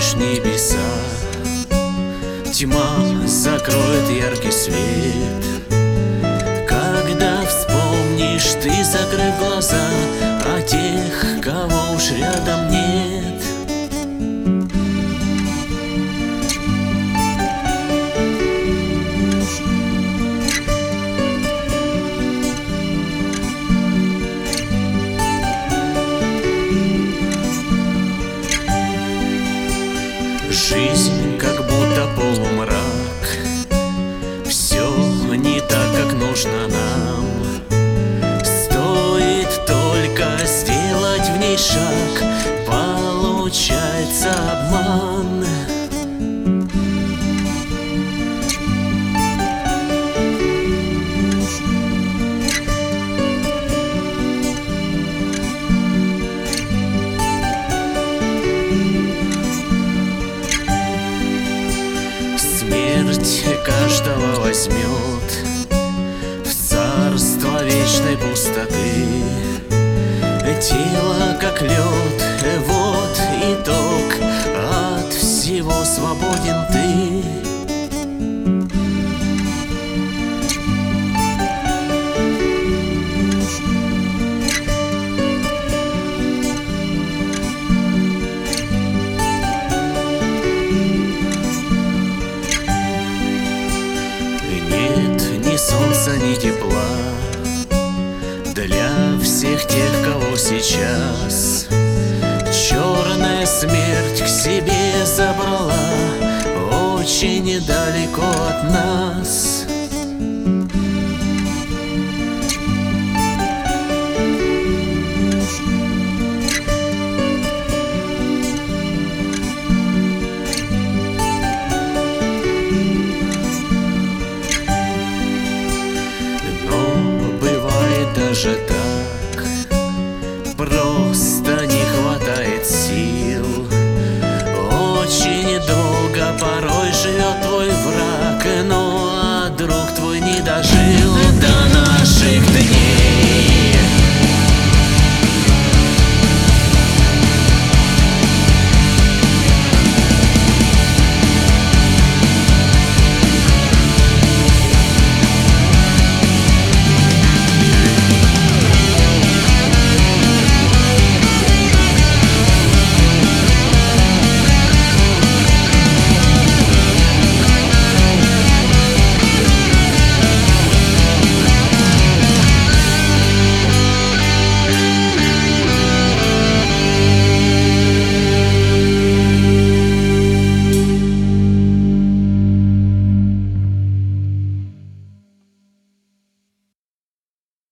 лишь небеса. Тьма закроет яркий свет, когда вспомнишь ты, закрыв глаза, о тех, кого уж рядом нет. Жизнь как будто полумрак, все не так, как нужно нам. Стоит только сделать в ней шаг, получается обман. Смерть каждого возьмет в царство вечной пустоты. Тело как лед, вот итог, от всего свободен ты. Ни солнца, ни тепла для всех тех, кого сейчас черная смерть к себе забрала очень далеко от нас. Даже так просто